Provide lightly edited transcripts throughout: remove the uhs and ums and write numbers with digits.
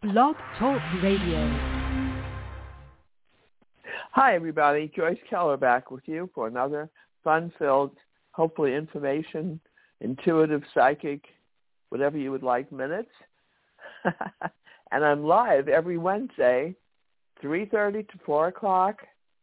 Blog Talk Radio. Hi, everybody. Joyce Keller back with you for another fun-filled, hopefully information, intuitive, psychic, whatever you would like minutes. And I'm live every Wednesday, 3:30 to 4 o'clock.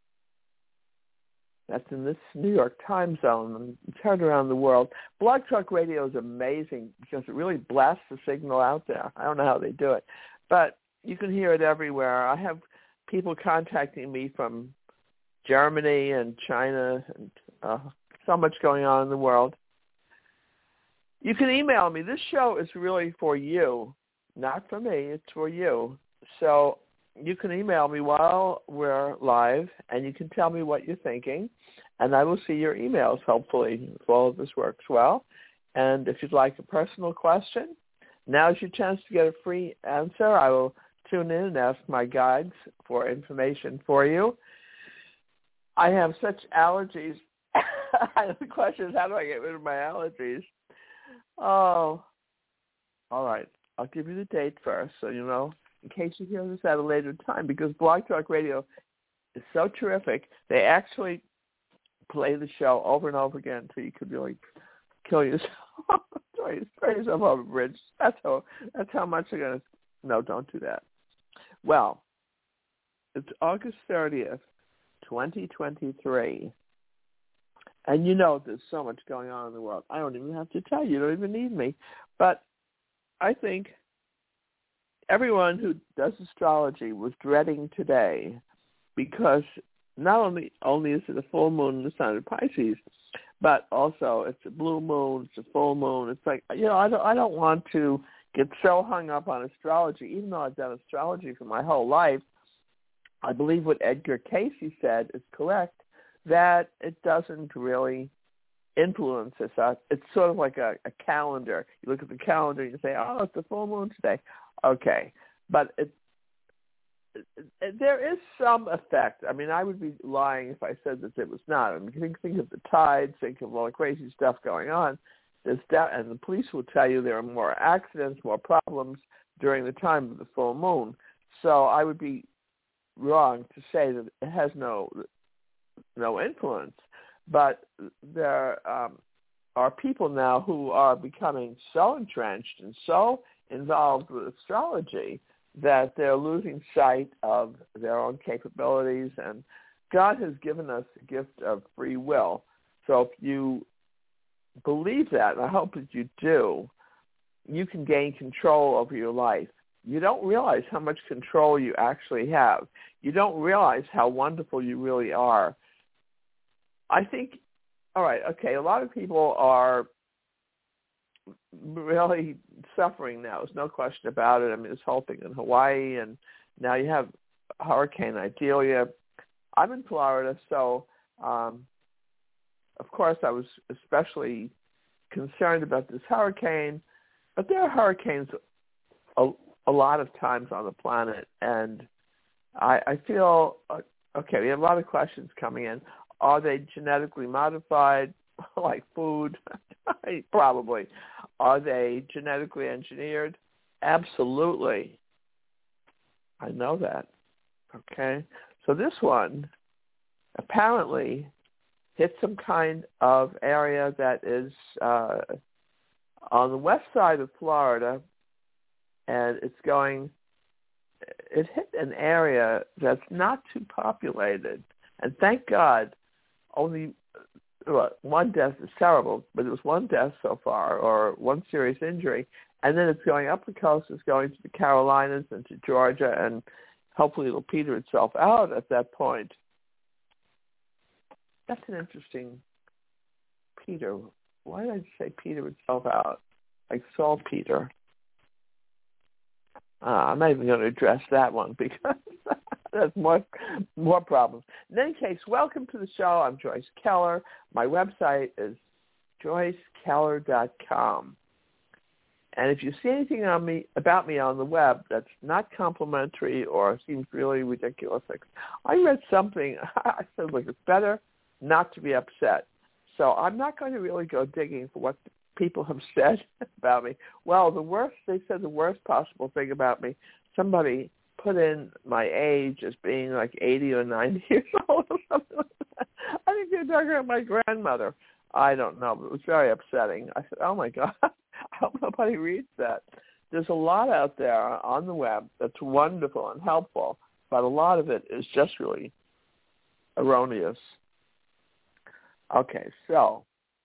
That's in this New York time zone, and it's heard around the world. Blog Talk Radio is amazing because it really blasts the signal out there. I don't know how they do it, but you can hear it everywhere. I have people contacting me from Germany and China and so much going on in the world. You can email me. This show is really for you, not for me. It's for you. So you can email me while we're live, and you can tell me what you're thinking, and I will see your emails, hopefully, if all of this works well. And if you'd like a personal question, now's your chance to get a free answer. I will tune in and ask my guides for information for you. I have such allergies. The question is, how do I get rid of my allergies? Oh, all right. I'll give you the date first, so you know, in case you hear this at a later time, because Blog Talk Radio is so terrific. They actually play the show over and over again until you could really kill yourself. Throw yourself over a bridge. That's how much they're going to... No, don't do that. Well, it's August 30th, 2023. And you know there's so much going on in the world. I don't even have to tell you. You don't even need me. But I think everyone who does astrology was dreading today because not only is it a full moon in the sign of Pisces, but also it's a blue moon, it's a full moon. It's like, you know, I don't want to get so hung up on astrology, even though I've done astrology for my whole life. I believe what Edgar Cayce said is correct, that it doesn't really influence us. It's sort of like a calendar. You look at the calendar and you say, oh, it's a full moon today. Okay, but there is some effect. I mean, I would be lying if I said that it was not. I mean, think of the tides, think of all the crazy stuff going on. And the police will tell you there are more accidents, more problems during the time of the full moon. So I would be wrong to say that it has no influence. But there are people now who are becoming so entrenched and so involved with astrology that they're losing sight of their own capabilities. And God has given us the gift of free will. So if you believe that, and I hope that you do, you can gain control over your life. You don't realize how much control you actually have. You don't realize how wonderful you really are. I think, all right, okay, a lot of people are really suffering now. There's no question about it. I mean, this whole thing in Hawaii, and now you have Hurricane Idalia. I'm in Florida, so of course I was especially concerned about this hurricane, but there are hurricanes a lot of times on the planet, and I feel, okay, we have a lot of questions coming in. Are they genetically modified, like food? Probably. Are they genetically engineered? Absolutely. I know that. Okay. So this one apparently hit some kind of area that is on the west side of Florida, and it hit an area that's not too populated. And thank God, only one death is terrible, but it was one death so far, or one serious injury. And then it's going up the coast, it's going to the Carolinas and to Georgia, and hopefully it'll peter itself out at that point. That's an interesting peter. Why did I say peter itself out? Like saltpeter. I'm not even going to address that one because that's more problems. In any case, welcome to the show. I'm Joyce Keller. My website is joycekeller.com. And if you see anything about me on the web that's not complimentary or seems really ridiculous, like I read something, I said, look, it's better not to be upset. So I'm not going to really go digging for what people have said about me. Well, they said the worst possible thing about me, somebody put in my age as being like 80 or 90 years old or something like that. I think they're talking about my grandmother. I don't know, but it was very upsetting. I said, oh, my God, I hope nobody reads that. There's a lot out there on the web that's wonderful and helpful, but a lot of it is just really erroneous. Okay, so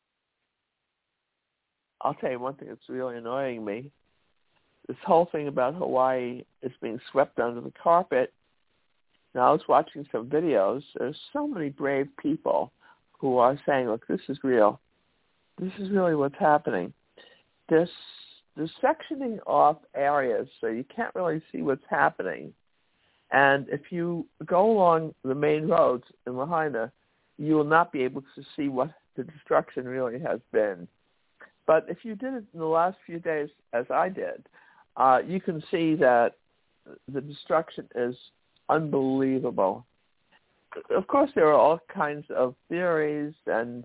I'll tell you one thing that's really annoying me. This whole thing about Hawaii is being swept under the carpet. Now, I was watching some videos. There's so many brave people who are saying, look, this is real. This is really what's happening. They're sectioning off areas so you can't really see what's happening. And if you go along the main roads in Lahaina, you will not be able to see what the destruction really has been. But if you did it in the last few days, as I did, you can see that the destruction is unbelievable. Of course, there are all kinds of theories, and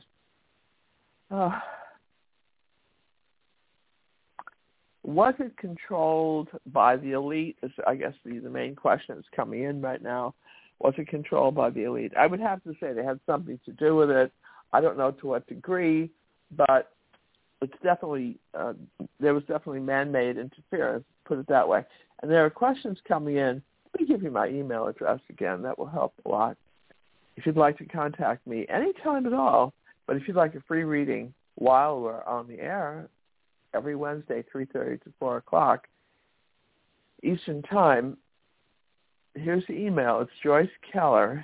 was it controlled by the elite? Is, I guess, the main question that's coming in right now. Was it controlled by the elite? I would have to say they had something to do with it. I don't know to what degree, but it's definitely there was definitely man-made interference, put it that way. And there are questions coming in. Let me give you my email address again. That will help a lot. If you'd like to contact me anytime at all, but if you'd like a free reading while we're on the air, every Wednesday, 3:30 to 4 o'clock Eastern Time, here's the email. It's Joyce Keller,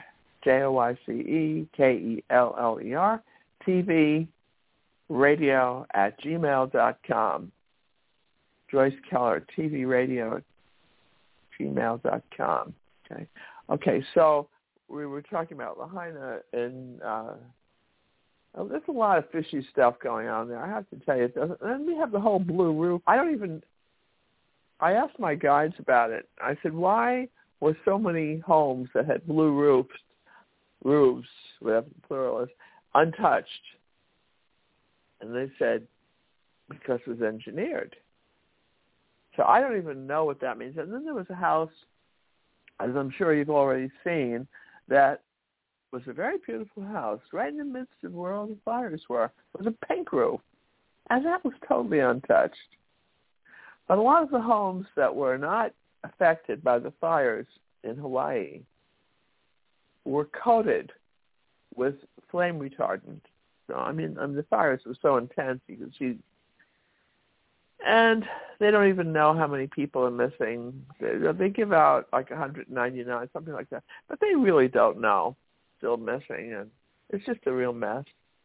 JoyceKeller, TV radio @gmail.com. Joyce Keller, TV radio @gmail.com. Okay, so we were talking about Lahaina, and there's a lot of fishy stuff going on there. I have to tell you, it doesn't. And then we have the whole blue roof. I asked my guides about it. I said, why were so many homes that had blue roofs, whatever the plural is, untouched? And they said, because it was engineered. So I don't even know what that means. And then there was a house, as I'm sure you've already seen, that was a very beautiful house right in the midst of where all the fires were. It was a pink roof, and that was totally untouched. But a lot of the homes that were not affected by the fires in Hawaii were coated with flame retardant. So, I mean, the fires were so intense, you could see. And they don't even know how many people are missing. They give out like 199, something like that. But they really don't know. Still missing, and it's just a real mess.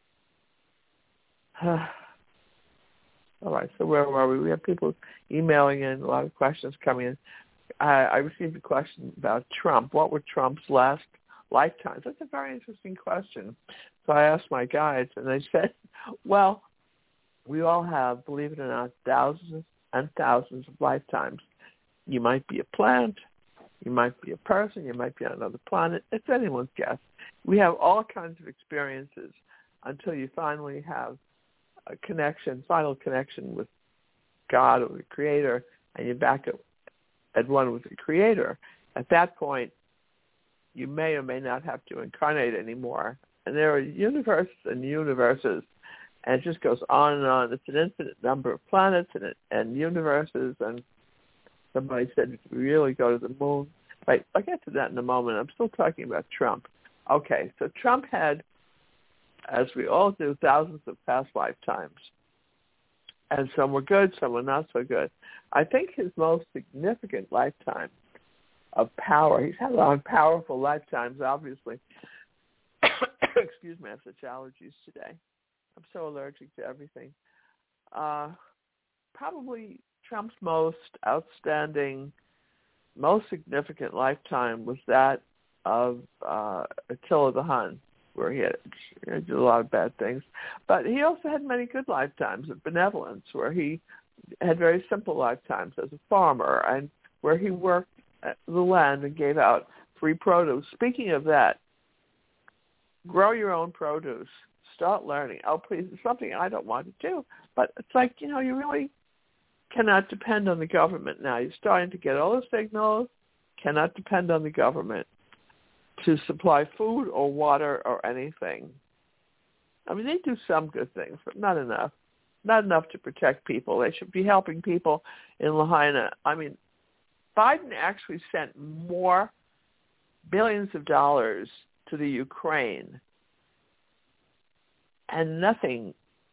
All right, so where were we? We have people emailing in, a lot of questions coming in. I received a question about Trump. What were Trump's last lifetimes? That's a very interesting question. So I asked my guides, and they said, well, we all have, believe it or not, thousands and thousands of lifetimes. You might be a plant, you might be a person, you might be on another planet. It's anyone's guess. We have all kinds of experiences until you finally have a connection, final connection with God or the Creator, and you're back at one with the Creator. At that point, you may or may not have to incarnate anymore. And there are universes and universes, and it just goes on and on. It's an infinite number of planets and universes, and somebody said if we really go to the moon. Right, I'll get to that in a moment. I'm still talking about Trump. Okay, so Trump had, as we all do, thousands of past lifetimes. And some were good, some were not so good. I think his most significant lifetime of power, he's had a lot of powerful lifetimes, obviously. Excuse me, I have such allergies today. I'm so allergic to everything. Probably Trump's most outstanding, most significant lifetime was that of Attila the Hun, where he did a lot of bad things. But he also had many good lifetimes of benevolence, where he had very simple lifetimes as a farmer, and where he worked the land and gave out free produce. Speaking of that, grow your own produce. start learning. Oh, please, it's something I don't want to do. But it's like, you really cannot depend on the government now. You're starting to get all the signals. Cannot depend on the government to supply food or water or anything. I mean, they do some good things, but not enough. Not enough to protect people. They should be helping people in Lahaina. I mean, Biden actually sent more billions of dollars to the Ukraine and nothing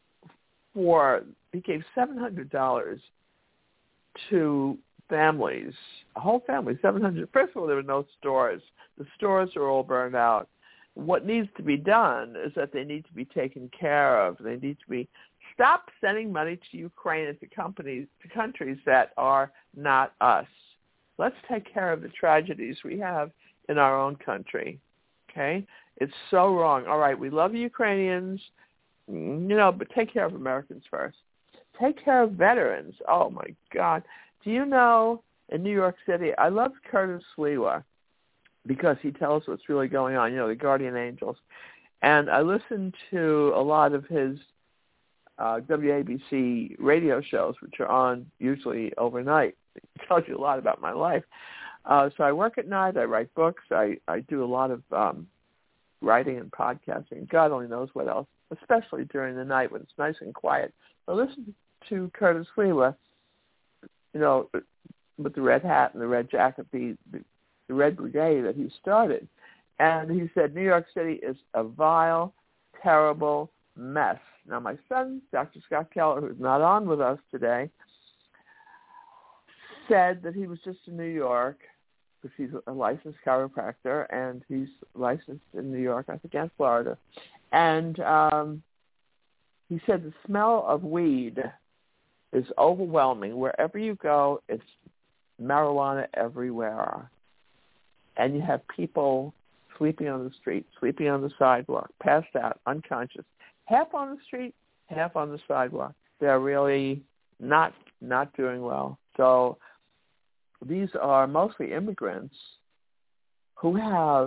he gave $700 to families, a whole family, $700. First of all, there were no stores. The stores are all burned out. What needs to be done is that they need to be taken care of. They need to be stop sending money to Ukraine and to countries that are not us. Let's take care of the tragedies we have in our own country. Okay? It's so wrong. All right, we love the Ukrainians, but take care of Americans first. Take care of veterans. Oh, my God. Do you know, in New York City, I love Curtis Sliwa because he tells what's really going on, the guardian angels. And I listen to a lot of his WABC radio shows, which are on usually overnight. It tells you a lot about my life. So I work at night. I write books. I do a lot of writing and podcasting. God only knows what else, especially during the night when it's nice and quiet. So listen to Curtis Sliwa, with the red hat and the red jacket, the Red Brigade that he started. And he said, New York City is a vile, terrible mess. Now, my son, Dr. Scott Keller, who's not on with us today, said that he was just in New York because he's a licensed chiropractor, and he's licensed in New York, I think, and Florida. And he said the smell of weed is overwhelming. Wherever you go, it's marijuana everywhere. And you have people sleeping on the street, sleeping on the sidewalk, passed out, unconscious. Half on the street, half on the sidewalk. They're really not doing well. So these are mostly immigrants who have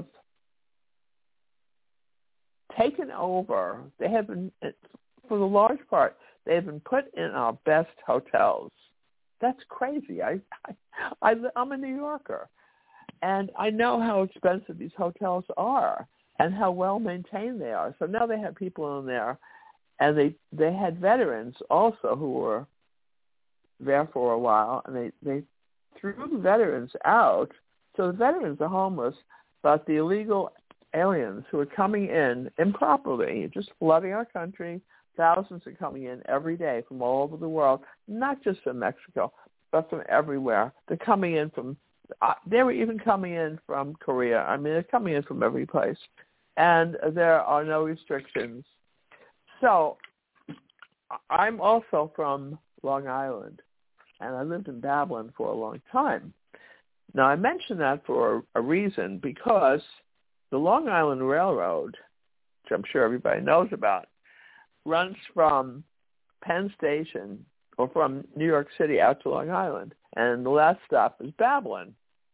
taken over. They have been, for the large part, they have been put in our best hotels. That's crazy. I'm a New Yorker, and I know how expensive these hotels are and how well maintained they are. So now they have people in there, and they had veterans also who were there for a while, and they threw the veterans out. So the veterans are homeless, but the illegal aliens who are coming in improperly, just flooding our country, thousands are coming in every day from all over the world, not just from Mexico, but from everywhere. They're coming in from, they were even coming in from Korea. I mean, they're coming in from every place. And there are no restrictions. So I'm also from Long Island, and I lived in Babylon for a long time. Now, I mention that for a reason, because the Long Island Railroad, which I'm sure everybody knows about, runs from Penn Station or from New York City out to Long Island, and the last stop is Babylon.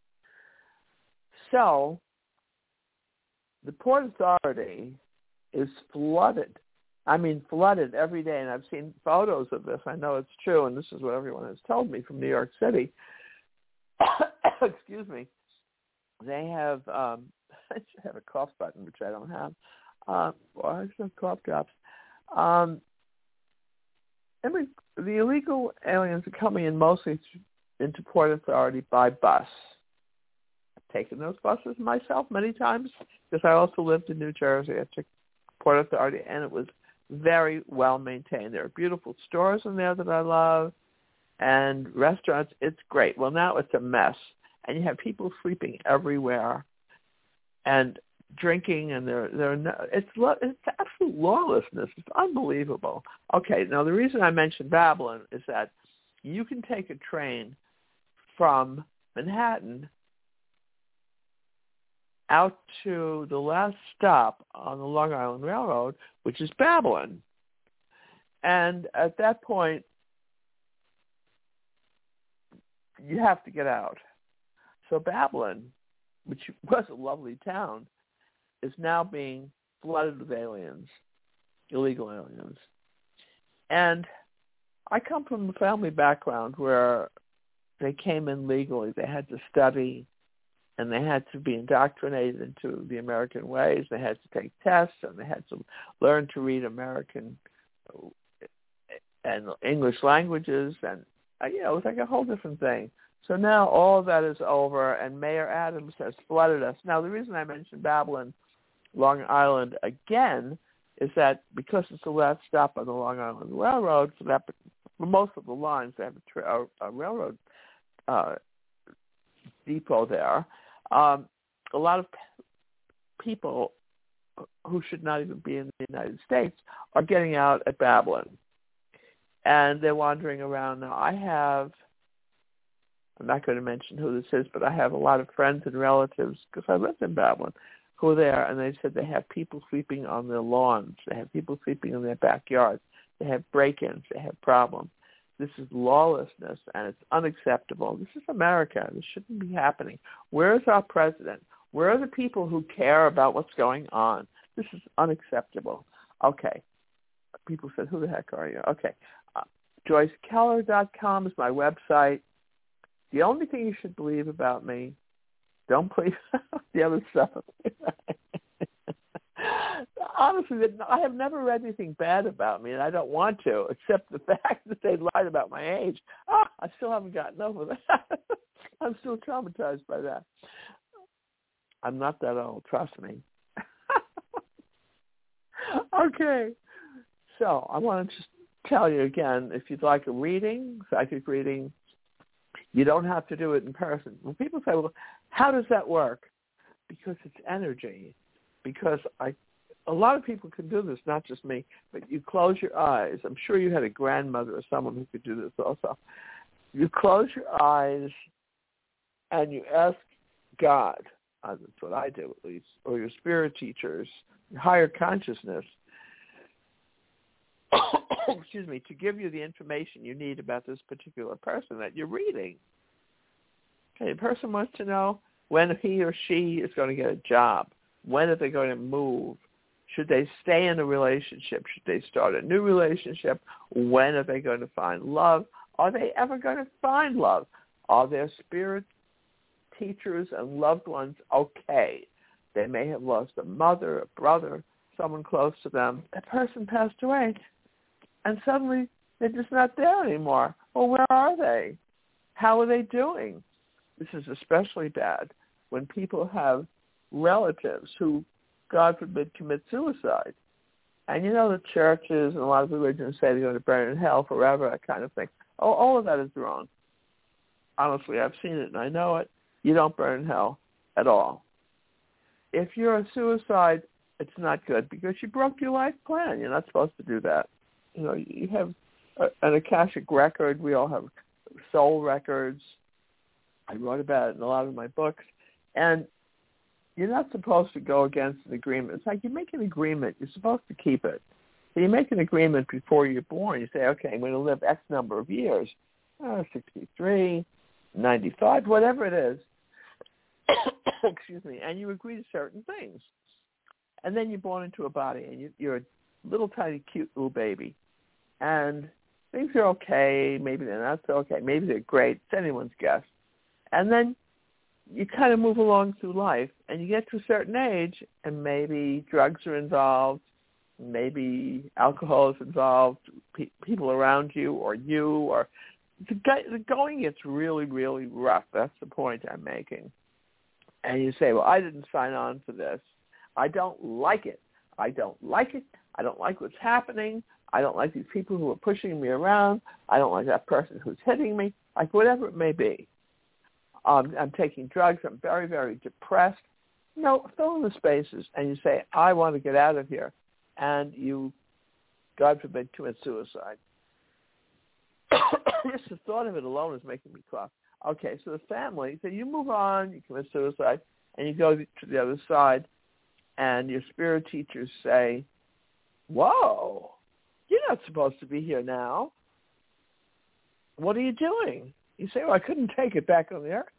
So the Port Authority is flooded. I mean, flooded every day, and I've seen photos of this. I know it's true, and this is what everyone has told me from New York City. Excuse me. They have, I should have a cough button, which I don't have. Well, I should have cough drops. The illegal aliens are coming in mostly into Port Authority by bus. I've taken those buses myself many times because I also lived in New Jersey. I took Port Authority, and it was very well maintained. There are beautiful stores in there that I love, and restaurants. It's great. Well, now it's a mess, and you have people sleeping everywhere, and drinking, and it's absolute lawlessness. It's unbelievable. Okay, now the reason I mentioned Babylon is that you can take a train from Manhattan out to the last stop on the Long Island Railroad, which is Babylon. And at that point, you have to get out. So Babylon, which was a lovely town, is now being flooded with aliens. illegal aliens. And I come from a family background where they came in legally. They had to study, and they had to be indoctrinated into the American ways. They had to take tests, and they had to learn to read American and English languages, and it was like a whole different thing. So now all of that is over, and Mayor Adams has flooded us. Now, the reason I mentioned Babylon, Long Island again, is that because it's the last stop on the Long Island Railroad, for most of the lines, they have a railroad depot there. A lot of people who should not even be in the United States are getting out at Babylon, and they're wandering around. Now, I'm not going to mention who this is, but I have a lot of friends and relatives, because I lived in Babylon, who are there, and they said they have people sleeping on their lawns. They have people sleeping in their backyards. They have break-ins. They have problems. This is lawlessness, and it's unacceptable. This is America. This shouldn't be happening. Where is our president? Where are the people who care about what's going on? This is unacceptable. Okay. People said, who the heck are you? Okay. JoyceKeller.com is my website. The only thing you should believe about me, don't believe the other stuff. Honestly, I have never read anything bad about me, and I don't want to, except the fact that they lied about my age. I still haven't gotten over that. I'm still traumatized by that. I'm not that old, trust me. Okay. So I want to just tell you again, if you'd like a reading, psychic reading, you don't have to do it in person. When people say, well, how does that work? Because it's energy. Because a lot of people can do this, not just me, but you close your eyes. I'm sure you had a grandmother or someone who could do this also. You close your eyes and you ask God, that's what I do at least, or your spirit teachers, your higher consciousness, excuse me, to give you the information you need about this particular person that you're reading. Okay, the person wants to know when he or she is going to get a job. When are they going to move? Should they stay in a relationship? Should they start a new relationship? When are they going to find love? Are they ever going to find love? Are their spirit teachers and loved ones okay? They may have lost a mother, a brother, someone close to them. That person passed away, and suddenly they're just not there anymore. Well, where are they? How are they doing? This is especially bad when people have relatives who, God forbid, commit suicide. And the churches and a lot of religions say they're going to burn in hell forever, that kind of thing. Oh, all of that is wrong. Honestly, I've seen it and I know it. You don't burn in hell at all. If you're a suicide, it's not good because you broke your life plan. You're not supposed to do that. You have an Akashic record. We all have soul records. I wrote about it in a lot of my books. And you're not supposed to go against an agreement. It's like you make an agreement. You're supposed to keep it. So you make an agreement before you're born. You say, okay, I'm going to live X number of years, 63, 95, whatever it is. Excuse me. And you agree to certain things. And then you're born into a body, and you're a little tiny, cute little baby. And things are okay. Maybe they're not so okay. Maybe they're great. It's anyone's guess. And then you kind of move along through life, and you get to a certain age, and maybe drugs are involved, maybe alcohol is involved, people around you, or the going gets really, really rough. That's the point I'm making. And you say, well, I didn't sign on for this. I don't like it. I don't like it. I don't like what's happening. I don't like these people who are pushing me around. I don't like that person who's hitting me, like whatever it may be. I'm taking drugs. I'm very, very depressed. Fill in the spaces, and you say, I want to get out of here. And you, God forbid, commit suicide. Just the thought of it alone is making me cough. Okay, so the family, so you move on, you commit suicide, and you go to the other side, and your spirit teachers say, whoa, you're not supposed to be here now. What are you doing? You say, well, I couldn't take it back on the earth.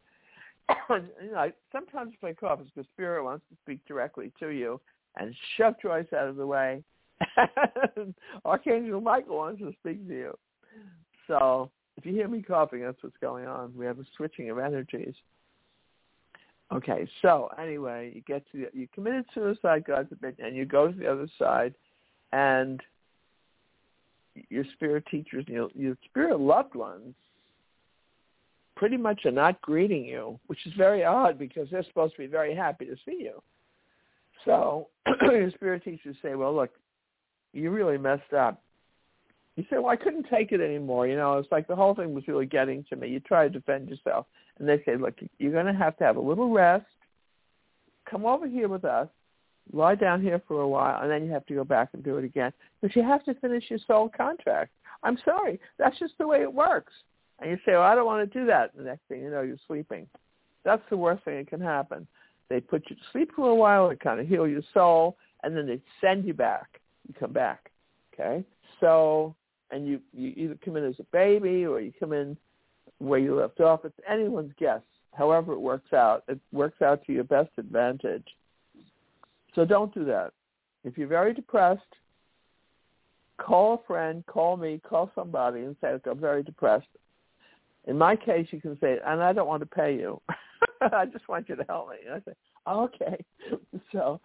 Sometimes if I cough, it's because Spirit wants to speak directly to you and shove Joyce out of the way Archangel Michael wants to speak to you. So if you hear me coughing, that's what's going on. We have a switching of energies. Okay, so anyway, you committed suicide, God forbid, and you go to the other side, and your spirit teachers, your spirit loved ones, pretty much are not greeting you, which is very odd because they're supposed to be very happy to see you. So your spirit teachers say, well, look, you really messed up. You say, well, I couldn't take it anymore. It's like the whole thing was really getting to me. You try to defend yourself. And they say, look, you're going to have a little rest. Come over here with us. Lie down here for a while, and then you have to go back and do it again. But you have to finish your soul contract. I'm sorry. That's just the way it works. And you say, well, I don't want to do that. The next thing you know, you're sleeping. That's the worst thing that can happen. They put you to sleep for a while. They kind of heal your soul, and then they send you back. You come back, okay? So, and you either come in as a baby or you come in where you left off. It's anyone's guess. However it works out to your best advantage. So don't do that. If you're very depressed, call a friend, call me, call somebody and say, look, I'm very depressed. In my case, you can say, and I don't want to pay you. I just want you to help me. And I say, oh, okay. So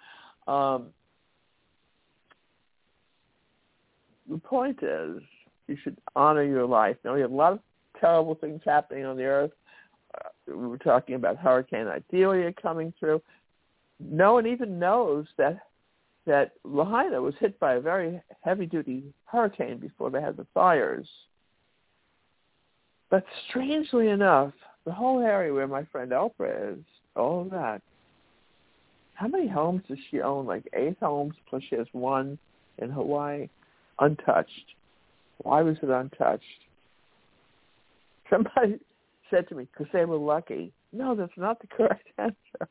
the point is you should honor your life. Now, we have a lot of terrible things happening on the earth. We were talking about Hurricane Idalia coming through. No one even knows that Lahaina was hit by a very heavy-duty hurricane before they had the fires. But strangely enough, the whole area where my friend Oprah is, all of that, how many homes does she own? Like 8 homes, plus she has one in Hawaii, untouched. Why was it untouched? Somebody said to me, because they were lucky. No, that's not the correct answer.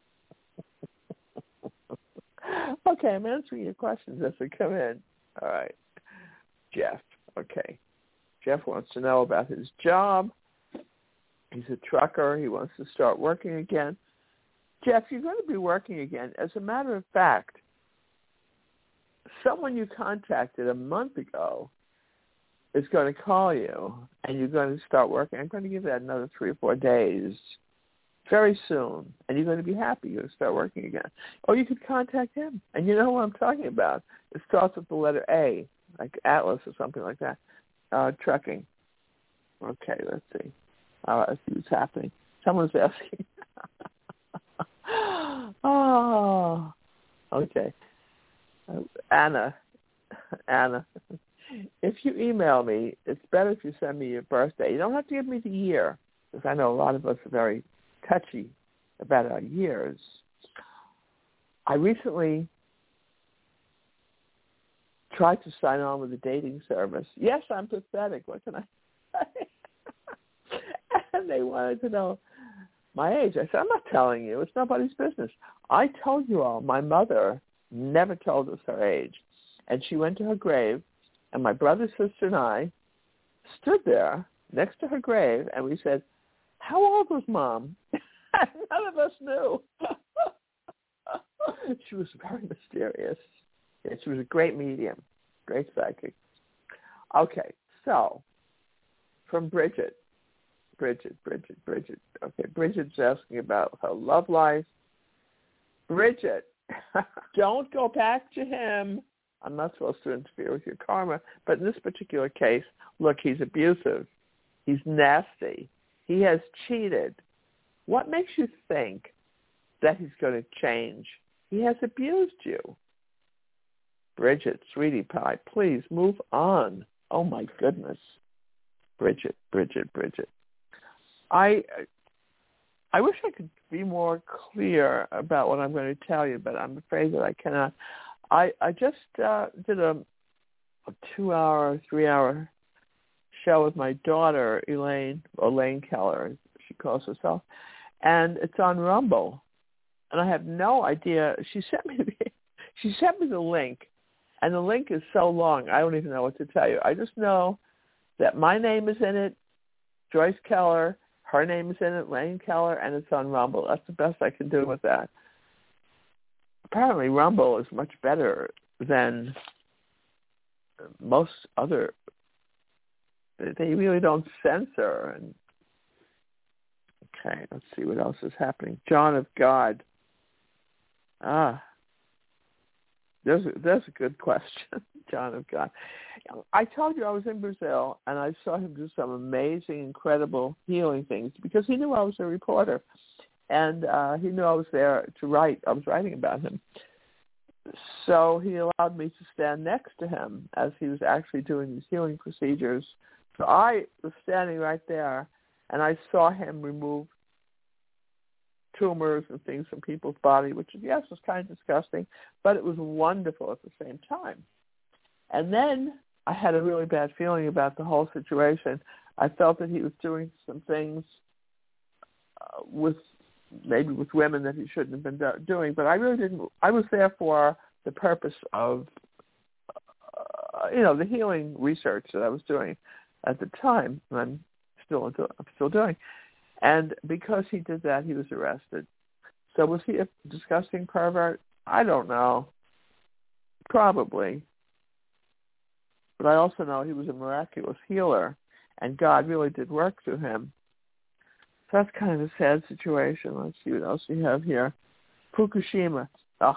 Okay, I'm answering your questions as they come in. All right. Jeff. Okay. Jeff wants to know about his job. He's a trucker. He wants to start working again. Jeff, you're going to be working again. As a matter of fact, someone you contacted a month ago is going to call you, and you're going to start working. I'm going to give that another 3 or 4 days. Very soon, and you're going to be happy. You're going to start working again. Or you could contact him, and you know what I'm talking about. It starts with the letter A, like Atlas or something like that. Trucking. Okay, let's see. Let's see what's happening. Someone's asking. Oh, okay. Anna, if you email me, it's better if you send me your birthday. You don't have to give me the year, because I know a lot of us are very touchy about our years. I recently tried to sign on with a dating service. Yes, I'm pathetic. What can I say? And they wanted to know my age. I said, I'm not telling you. It's nobody's business. I told you all. My mother never told us her age. And she went to her grave, and my brother, sister, and I stood there next to her grave, and we said, how old was Mom? None of us knew. She was very mysterious. Yeah, she was a great medium, great psychic. Okay, so from Bridget. Okay, Bridget's asking about her love life. Bridget, don't go back to him. I'm not supposed to interfere with your karma, but in this particular case, look, he's abusive. He's nasty. He has cheated. What makes you think that he's going to change? He has abused you. Bridget, sweetie pie, please move on. Oh, my goodness. Bridget. I wish I could be more clear about what I'm going to tell you, but I'm afraid that I cannot. I just did a 2-hour, 3-hour show with my daughter, Elaine Keller, she calls herself, and it's on Rumble. And I have no idea. She sent me the link, and the link is so long, I don't even know what to tell you. I just know that my name is in it, Joyce Keller, her name is in it, Elaine Keller, and it's on Rumble. That's the best I can do with that. Apparently Rumble is much better than most other, they really don't censor. And okay, let's see what else is happening. John of God. There's a good question. John of God. I told you I was in Brazil, and I saw him do some amazing, incredible healing things because he knew I was a reporter, and he knew I was there to write. I was writing about him. So he allowed me to stand next to him as he was actually doing these healing procedures. So I was standing right there, and I saw him remove tumors and things from people's body, which, yes, was kind of disgusting, but it was wonderful at the same time. And then I had a really bad feeling about the whole situation. I felt that he was doing some things with women that he shouldn't have been doing, but I really didn't. I was there for the purpose of, the healing research that I was doing at the time, and I'm still doing. And because he did that, he was arrested. So was he a disgusting pervert? I don't know. Probably. But I also know he was a miraculous healer, and God really did work through him. So that's kind of a sad situation. Let's see what else we have here. Fukushima.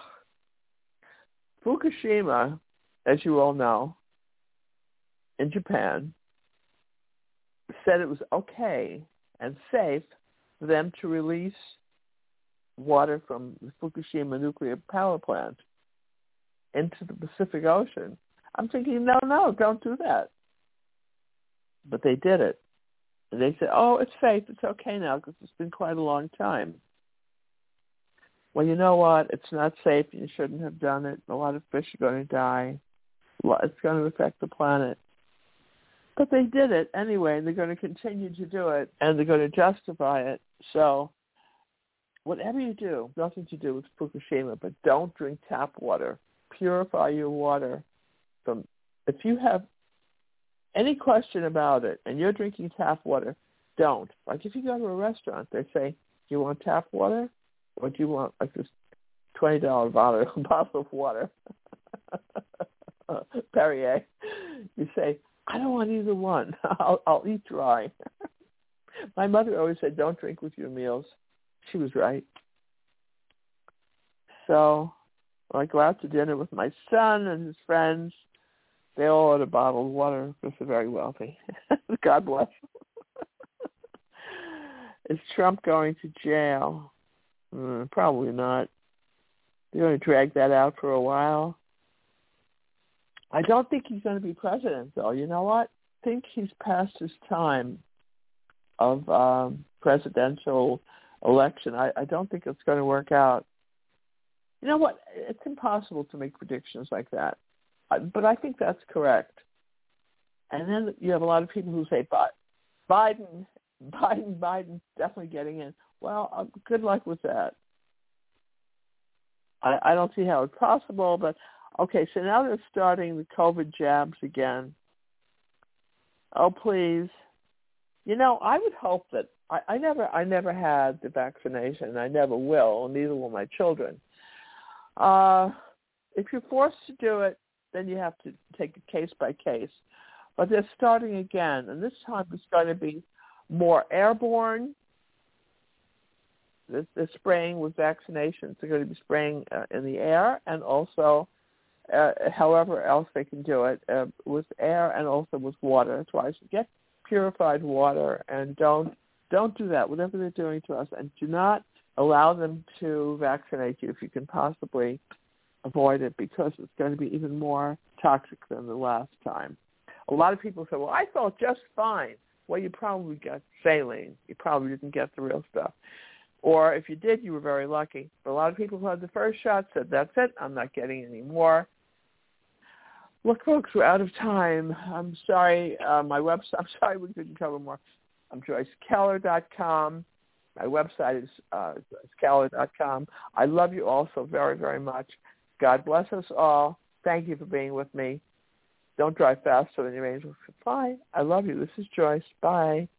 Fukushima, as you all know, in Japan, said it was okay and safe for them to release water from the Fukushima nuclear power plant into the Pacific Ocean. I'm thinking, no, don't do that. But they did it. And they said, it's safe, it's okay now because it's been quite a long time. Well, you know what? It's not safe. You shouldn't have done it. A lot of fish are going to die. It's going to affect the planet. But they did it anyway, and they're going to continue to do it, and they're going to justify it. So whatever you do, nothing to do with Fukushima, but don't drink tap water. Purify your water. If you have any question about it and you're drinking tap water, don't. Like if you go to a restaurant, they say, do you want tap water or do you want like this $20 bottle of water? Perrier. You say, I don't want either one. I'll eat dry. My mother always said, don't drink with your meals. She was right. So when I go out to dinner with my son and his friends, they all order bottled water because they're very wealthy. God bless. Is Trump going to jail? Probably not. They're going to drag that out for a while. I don't think he's going to be president, though. You know what? I think he's past his time of presidential election. I don't think it's going to work out. You know what? It's impossible to make predictions like that. But I think that's correct. And then you have a lot of people who say, Biden's definitely getting in. Well, good luck with that. I don't see how it's possible, but okay, so now they're starting the COVID jabs again. Oh, please. I would hope that I never had the vaccination. I never will, neither will my children. If you're forced to do it, then you have to take it case by case. But they're starting again, and this time it's going to be more airborne. They're spraying with vaccinations. They're going to be spraying in the air, and also however else they can do it, with air and also with water. That's why I should get purified water, and don't do that, whatever they're doing to us, and do not allow them to vaccinate you if you can possibly avoid it, because it's going to be even more toxic than the last time. A lot of people say, well, I felt just fine. Well, you probably got saline. You probably didn't get the real stuff. Or if you did, you were very lucky. But a lot of people who had the first shot said, that's it, I'm not getting any more. Look, folks, we're out of time. I'm sorry, my website, I'm sorry we couldn't cover more. I'm JoyceKeller.com. My website is JoyceKeller.com. I love you all so very, very much. God bless us all. Thank you for being with me. Don't drive faster than your angels can fly. I love you. This is Joyce. Bye.